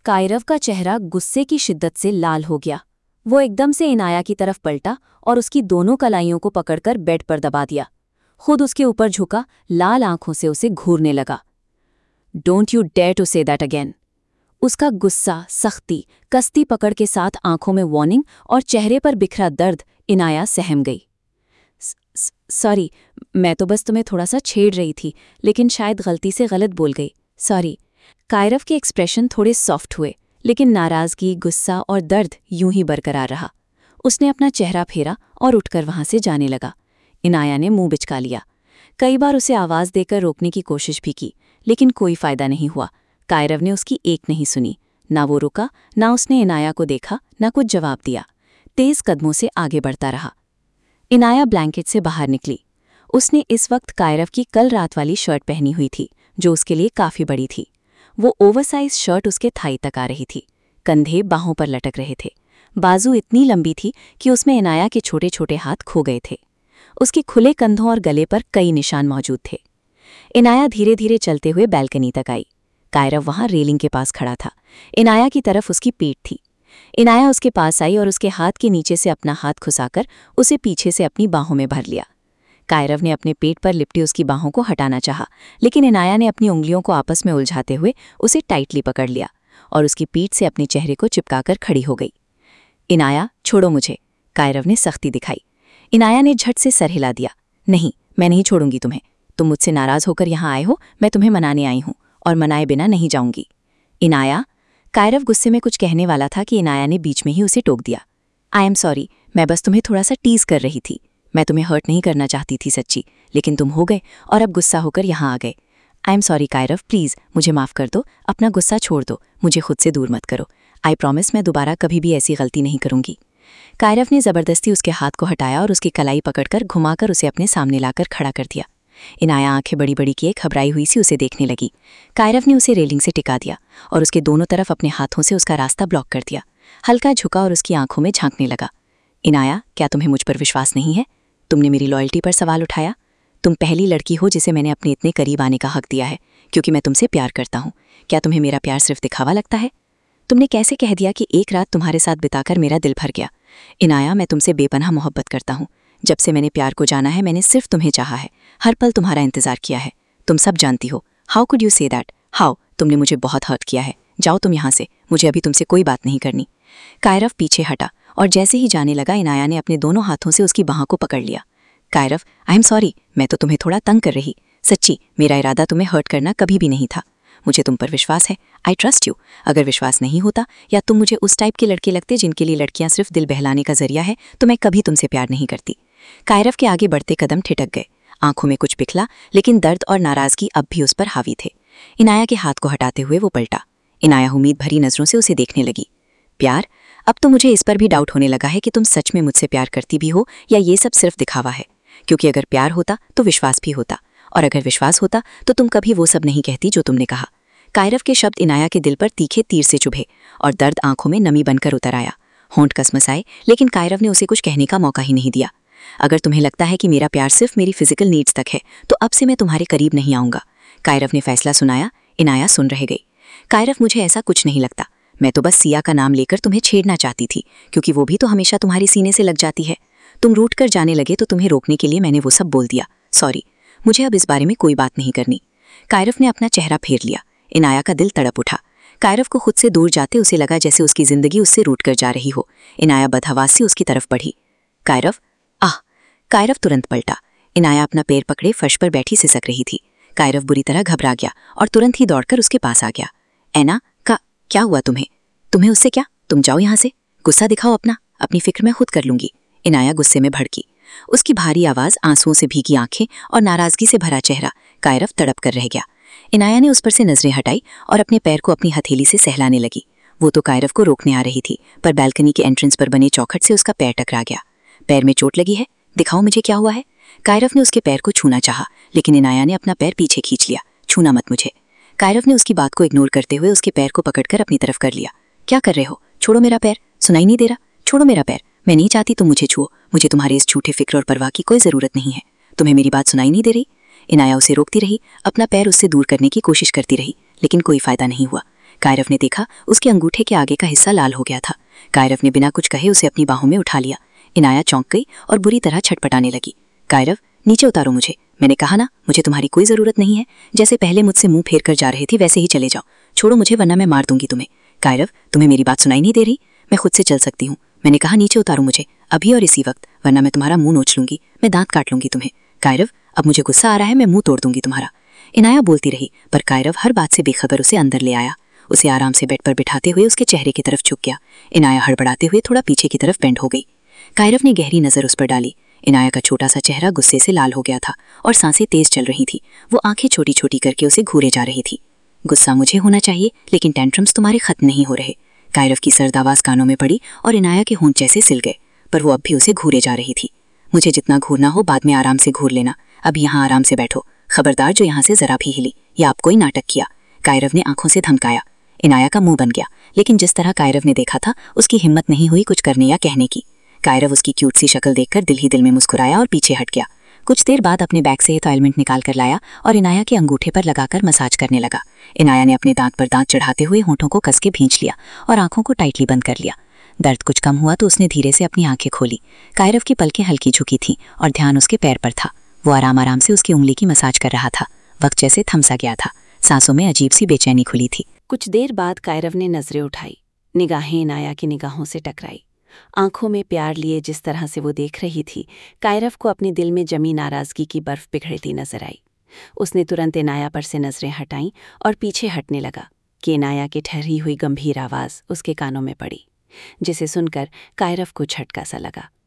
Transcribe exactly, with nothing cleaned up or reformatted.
कायरव का चेहरा गुस्से की शिद्दत से लाल हो गया। वो एकदम से इनाया की तरफ पलटा और उसकी दोनों कलाइयों को पकड़कर बेड पर दबा दिया। खुद उसके ऊपर झुका, लाल आंखों से उसे घूरने लगा। Don't you dare to say that again. उसका गुस्सा, सख्ती, कस्ती पकड़ के साथ आंखों में वार्निंग और चेहरे पर बिखरा दर्द इनाया सहम गई। सॉरी, मैं तो बस तुम्हें थोड़ा सा छेड़ रही थी, लेकिन शायद गलती से गलत बोल गई, सॉरी। कायरव के एक्सप्रेशन थोड़े सॉफ्ट हुए, लेकिन नाराजगी, गुस्सा और दर्द यूं ही बरकरार रहा। उसने अपना चेहरा फेरा और उठकर वहां से जाने लगा। इनाया ने मुंह बिचका लिया। कई बार उसे आवाज देकर रोकने की कोशिश भी की, लेकिन कोई फायदा नहीं हुआ। कायरव ने उसकी एक नहीं सुनी। ना वो रुका, ना उसने इनाया को देखा, ना कुछ जवाब दिया। तेज कदमों से आगे बढ़ता रहा। इनाया ब्लैंकेट से बाहर निकली। उसने इस वक्त कायरव की कल रात वाली शर्ट पहनी हुई थी, जो उसके लिए काफी बड़ी थी। वो ओवरसाइज शर्ट उसके थाई तक आ रही थी। कंधे बाहों पर लटक रहे थे। बाजू इतनी लंबी थी कि उसमें इनाया के छोटे छोटे हाथ खो गए थे। उसके खुले कंधों और गले पर कई निशान मौजूद थे। इनाया धीरे धीरे चलते हुए बैल्कनी तक आई। कायरव वहां रेलिंग के पास खड़ा था। इनाया की तरफ उसकी पीठ थी। इनाया उसके पास आई और उसके हाथ के नीचे से अपना हाथ खुसाकर उसे पीछे से अपनी बाहों में भर लिया। कायरव ने अपने पेट पर लिपटी उसकी बाहों को हटाना चाहा, लेकिन इनाया ने अपनी उंगलियों को आपस में उलझाते हुए उसे टाइटली पकड़ लिया और उसकी पीठ से अपने चेहरे को चिपकाकर खड़ी हो गई। इनाया, छोड़ो मुझे, कायरव ने सख्ती दिखाई। इनाया ने झट से सर हिला दिया। नहीं, मैं नहीं छोड़ूंगी तुम्हें। तुम मुझसे नाराज होकर यहाँ आए हो, मैं तुम्हें मनाने आई हूँ और मनाए बिना नहीं जाऊंगी। इनाया, कायरव गुस्से में कुछ कहने वाला था कि इनाया ने बीच में ही उसे टोक दिया। आई एम सॉरी, मैं बस तुम्हें थोड़ा सा टीज कर रही थी। मैं तुम्हें हर्ट नहीं करना चाहती थी सच्ची, लेकिन तुम हो गए और अब गुस्सा होकर यहाँ आ गए। I am sorry Kairav, please मुझे माफ कर दो, अपना गुस्सा छोड़ दो, मुझे खुद से दूर मत करो। आई प्रॉमिस मैं दोबारा कभी भी ऐसी गलती नहीं करूंगी। कायरव ने जबरदस्ती उसके हाथ को हटाया और उसकी कलाई पकड़कर घुमाकर उसे अपने सामने लाकर खड़ा कर दिया। इनाया आंखें बड़ी बड़ी किए घबराई हुई सी उसे देखने लगी। कायरव ने उसे रेलिंग से टिका दिया और उसके दोनों तरफ अपने हाथों से उसका रास्ता ब्लॉक कर दिया। हल्का झुका और उसकी आंखों में झांकने लगा। इनाया, क्या तुम्हें मुझ पर विश्वास नहीं है? तुमने मेरी लॉयल्टी पर सवाल उठाया। तुम पहली लड़की हो जिसे मैंने अपने इतने करीब आने का हक दिया है, क्योंकि मैं तुमसे प्यार करता हूँ। क्या तुम्हें मेरा प्यार सिर्फ दिखावा लगता है? तुमने कैसे कह दिया कि एक रात तुम्हारे साथ बिताकर मेरा दिल भर गया? इनाया, मैं तुमसे बेपनाह मोहब्बत करता हूँ। जब से मैंने प्यार को जाना है, मैंने सिर्फ तुम्हें चाहा है, हर पल तुम्हारा इंतजार किया है। तुम सब जानती हो। How could you say that? How? तुमने मुझे बहुत हर्ट किया है। जाओ तुम यहाँ से, मुझे अभी तुमसे कोई बात नहीं करनी। कायरव पीछे हटा और जैसे ही जाने लगा, इनाया ने अपने दोनों हाथों से उसकी बाहों को पकड़ लिया। कायरव, आई एम सॉरी, मैं तो तुम्हें थोड़ा तंग कर रही। सच्ची, मेरा इरादा तुम्हें हर्ट करना कभी भी नहीं था। मुझे तुम पर विश्वास है। I trust you. अगर विश्वास नहीं होता या तुम मुझे उस टाइप के लड़के लगते जिनके लिए लड़कियां सिर्फ दिल बहलाने का जरिया है, तो मैं कभी तुमसे प्यार नहीं करती। कायरव के आगे बढ़ते कदम ठिठक गए। आंखों में कुछ पिघला, लेकिन दर्द और नाराजगी अब भी उस पर हावी थे। इनाया के हाथ को हटाते हुए वो पलटा। इनाया उम्मीद भरी नजरों से उसे देखने लगी। प्यार? अब तो मुझे इस पर भी डाउट होने लगा है कि तुम सच में मुझसे प्यार करती भी हो या ये सब सिर्फ दिखावा है। क्योंकि अगर प्यार होता तो विश्वास भी होता, और अगर विश्वास होता तो तुम कभी वो सब नहीं कहती जो तुमने कहा। कायरव के शब्द इनाया के दिल पर तीखे तीर से चुभे और दर्द आंखों में नमी बनकर उतर आया। होंठ कसमसाए, लेकिन कायरव ने उसे कुछ कहने का मौका ही नहीं दिया। अगर तुम्हें लगता है कि मेरा प्यार सिर्फ मेरी फिजिकल नीड्स तक है, तो अब से मैं तुम्हारे करीब नहीं आऊंगा। कायरव ने फैसला सुनाया। इनाया सुन रह गई। कायरव, मुझे ऐसा कुछ नहीं लगता। मैं तो बस सिया का नाम लेकर तुम्हें छेड़ना चाहती थी, क्योंकि वो भी तो हमेशा तुम्हारे सीने से लग जाती है। तुम रूठ कर जाने लगे तो तुम्हें रोकने के लिए मैंने वो सब बोल दिया। सॉरी, मुझे अब इस बारे में कोई बात नहीं करनी। कायरव ने अपना चेहरा फेर लिया। इनाया का दिल तड़प उठा। कायरव को खुद से दूर जाते उसे लगा जैसे उसकी जिंदगी उससे रूठ कर जा रही हो। इनाया बदहवास से उसकी तरफ बढ़ी। कायरव, आह! कायरव तुरंत पलटा। इनाया अपना पैर पकड़े फर्श पर बैठी सिसक रही थी। कायरव बुरी तरह घबरा गया और तुरंत ही दौड़कर उसके पास आ गया। ऐना, का क्या हुआ तुम्हें? तुम्हें उससे क्या? तुम जाओ यहाँ से। गुस्सा दिखाओ अपना, अपनी फिक्र मैं खुद कर लूंगी। इनाया गुस्से में भड़की। उसकी भारी आवाज, आंसुओं से भीगी आंखें और नाराजगी से भरा चेहरा कायरव तड़प कर रह गया। इनाया ने उस पर से नजरें हटाई और अपने पैर को अपनी हथेली से सहलाने लगी। वो तो कायरव को रोकने आ रही थी, पर बैल्कनी के एंट्रेंस पर बने चौखट से उसका पैर टकरा गया। पैर में चोट लगी है? दिखाओ मुझे क्या हुआ है। कायरव ने उसके पैर को छूना चाहा, लेकिन इनाया ने अपना पैर पीछे खींच लिया। छूना मत मुझे। कायरव ने उसकी बात को इग्नोर करते हुए उसके पैर को पकड़कर अपनी तरफ कर लिया। क्या कर रहे हो? छोड़ो मेरा पैर। सुनाई नहीं दे रहा? छोड़ो मेरा पैर। मैं नहीं चाहती तुम मुझे छुओ। मुझे तुम्हारे इस झूठे फिक्र और परवाह की कोई जरूरत नहीं है। तुम्हें मेरी बात सुनाई नहीं दे रही? इनाया उसे रोकती रही, अपना पैर उससे दूर करने की कोशिश करती रही, लेकिन कोई फायदा नहीं हुआ। कायरव ने देखा उसके अंगूठे के आगे का हिस्सा लाल हो गया था। कायरव ने बिना कुछ कहे उसे अपनी बाहों में उठा लिया। इनाया चौंक गई और बुरी तरह छटपटाने लगी। कायरव, नीचे उतारो मुझे, मैंने कहा ना मुझे तुम्हारी कोई ज़रूरत नहीं है। जैसे पहले मुझसे मुंह फेर कर जा रही थी वैसे ही चले जाओ। छोड़ो मुझे वरना मैं मार दूंगी तुम्हें। कायरव, तुम्हें मेरी बात सुनाई नहीं दे रही? मैं खुद से चल सकती हूँ। मैंने कहा नीचे उतारो मुझे, अभी और इसी वक्त, वरना मैं तुम्हारा मुंह नोच लूंगी, मैं दांत काट लूंगी तुम्हें। कायरव, अब मुझे गुस्सा आ रहा है, मैं मुंह तोड़ दूंगी तुम्हारा। इनाया बोलती रही पर कायरव हर बात से बेखबर उसे अंदर ले आया। उसे आराम से बेड पर बिठाते हुए उसके चेहरे की तरफ झुक गया। इनाया हड़बड़ाते हुए थोड़ा पीछे की तरफ बेंड हो गई। कायरव ने गहरी नजर उस पर डाली। इनाया का छोटा सा चेहरा गुस्से से लाल हो गया था और सांसें तेज चल रही थी। वो आंखें छोटी छोटी करके उसे घूरे जा रही थी। गुस्सा मुझे होना चाहिए लेकिन टेंट्रम्स तुम्हारे खत्म नहीं हो रहे। कायरव की सर्द आवाज कानों में पड़ी और इनाया के होंठ जैसे सिल गए, पर वो अब भी उसे घूरे जा रही थी। मुझे जितना घूरना हो बाद में आराम से घूर लेना, अब यहाँ आराम से बैठो। खबरदार जो यहाँ से जरा भी हिली या आप कोई नाटक किया। कायरव ने आंखों से धमकाया। इनाया का मुंह बन गया, लेकिन जिस तरह कायरव ने देखा था उसकी हिम्मत नहीं हुई कुछ करने या कहने की। कायरव उसकी क्यूट सी शक्ल देखकर दिल ही दिल में मुस्कुराया और पीछे हट गया। कुछ देर बाद अपने बैग से ऑइलमेंट निकाल कर लाया और इनाया के अंगूठे पर लगाकर मसाज करने लगा। इनाया ने अपने दांत पर दांत चढ़ाते हुए होंठों को कस के भींच लिया और आंखों को टाइटली बंद कर लिया। दर्द कुछ कम हुआ तो उसने धीरे से अपनी आंखें खोली। कायरव की पलकें हल्की झुकी थीं और ध्यान उसके पैर पर था। वो आराम आराम से उसकी उंगली की मसाज कर रहा था। वक्त जैसे थम सा गया था। सांसों में अजीब सी बेचैनी खुली थी। कुछ देर बाद कायरव ने नजरें उठाई। निगाहें इनाया की निगाहों से टकराई। आंखों में प्यार लिए जिस तरह से वो देख रही थी, कायरव को अपने दिल में जमी नाराजगी की बर्फ पिघलती नजर आई। उसने तुरंत इनाया पर से नजरें हटाईं और पीछे हटने लगा कि इनाया की ठहरी हुई गंभीर आवाज उसके कानों में पड़ी, जिसे सुनकर कायरव को झटका सा लगा।